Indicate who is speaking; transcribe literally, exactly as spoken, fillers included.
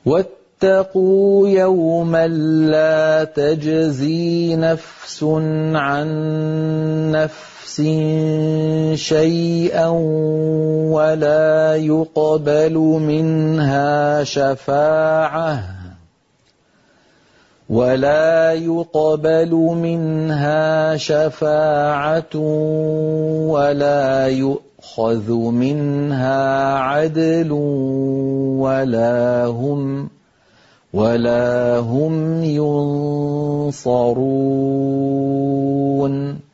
Speaker 1: واتقوا يوما لا تجزي نفس عن نفس شيئا ولا يقبل منها شفاعة ولا يقبل منها شفاعة ولا يؤخذ منها عدل ولا هم ولا هم ينصرون.